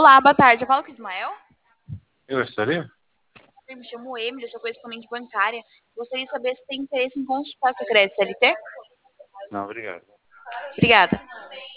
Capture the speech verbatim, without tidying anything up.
Olá, boa tarde. Eu falo com o Ismael. Eu gostaria? Eu me chamo Emily, eu sou correspondente bancária. Gostaria de saber se tem interesse em consultar seu crédito C L T. Não, obrigado. Obrigada.